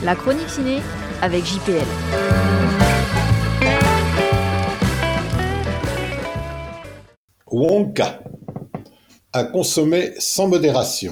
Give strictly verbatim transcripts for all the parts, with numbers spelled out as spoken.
La chronique ciné avec J P L. Wonka, à consommer sans modération.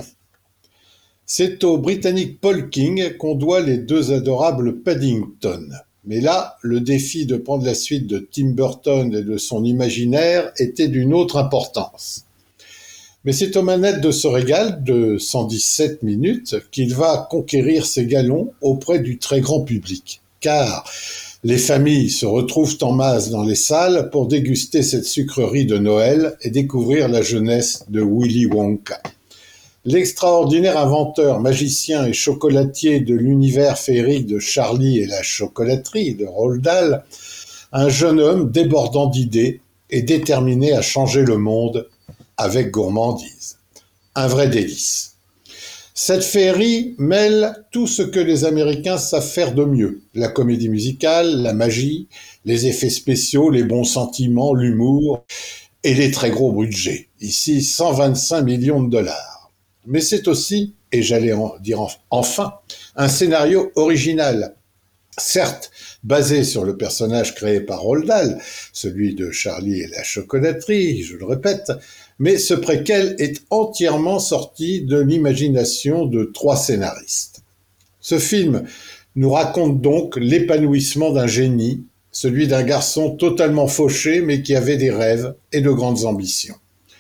C'est au Britannique Paul King qu'on doit les deux adorables Paddington. Mais là, le défi de prendre la suite de Tim Burton et de son imaginaire était d'une autre importance. Mais c'est aux manettes de ce régal de cent dix-sept minutes qu'il va conquérir ses galons auprès du très grand public. Car les familles se retrouvent en masse dans les salles pour déguster cette sucrerie de Noël et découvrir la jeunesse de Willy Wonka. L'extraordinaire inventeur, magicien et chocolatier de l'univers féerique de Charlie et la chocolaterie de Roald Dahl, un jeune homme débordant d'idées et déterminé à changer le monde avec gourmandise. Un vrai délice. Cette féerie mêle tout ce que les Américains savent faire de mieux. La comédie musicale, la magie, les effets spéciaux, les bons sentiments, l'humour et les très gros budgets. Ici, cent vingt-cinq millions de dollars. Mais c'est aussi, et j'allais en dire enfin, un scénario original. Certes, basé sur le personnage créé par Roald Dahl, celui de Charlie et la chocolaterie, je le répète, mais ce préquel est entièrement sorti de l'imagination de trois scénaristes. Ce film nous raconte donc l'épanouissement d'un génie, celui d'un garçon totalement fauché mais qui avait des rêves et de grandes ambitions.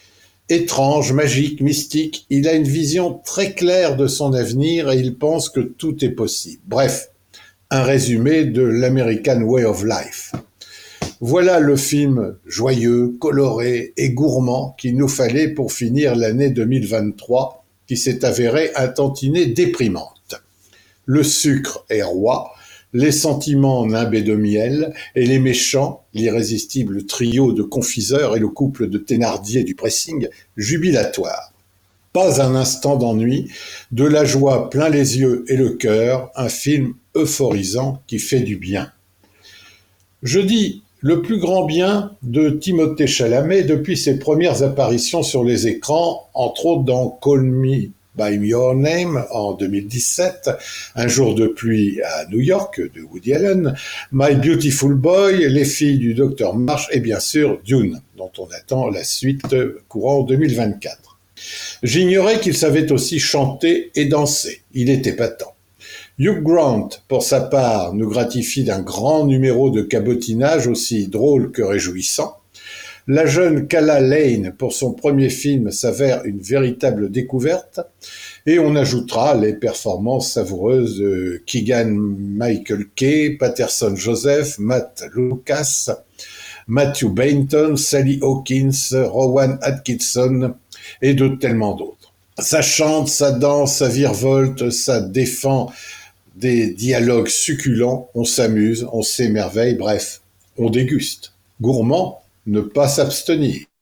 Étrange, magique, mystique, il a une vision très claire de son avenir et il pense que tout est possible. Bref, un résumé de l'American Way of Life. Voilà le film joyeux, coloré et gourmand qu'il nous fallait pour finir l'année deux mille vingt-trois, qui s'est avérée un tantinet déprimante. Le sucre est roi, les sentiments nimbés de miel, et les méchants, l'irrésistible trio de confiseurs et le couple de Thénardier du pressing, jubilatoire. Pas un instant d'ennui, de la joie plein les yeux et le cœur, un film euphorisant qui fait du bien. Je dis le plus grand bien de Timothée Chalamet depuis ses premières apparitions sur les écrans, entre autres dans Call Me by Your Name en deux mille dix-sept, Un jour de pluie à New York de Woody Allen, My Beautiful Boy, Les filles du docteur March et bien sûr Dune, dont on attend la suite courant deux mille vingt-quatre. J'ignorais qu'il savait aussi chanter et danser, il était épatant. Hugh Grant, pour sa part, nous gratifie d'un grand numéro de cabotinage aussi drôle que réjouissant. La jeune Calla Lane, pour son premier film, s'avère une véritable découverte. Et on ajoutera les performances savoureuses de Keegan-Michael Kay, Patterson Joseph, Matt Lucas, Matthew Bainton, Sally Hawkins, Rowan Atkinson et de tellement d'autres. Ça chante, ça danse, ça virevolte, ça défend des dialogues succulents, on s'amuse, on s'émerveille, bref, on déguste. Gourmand, ne pas s'abstenir.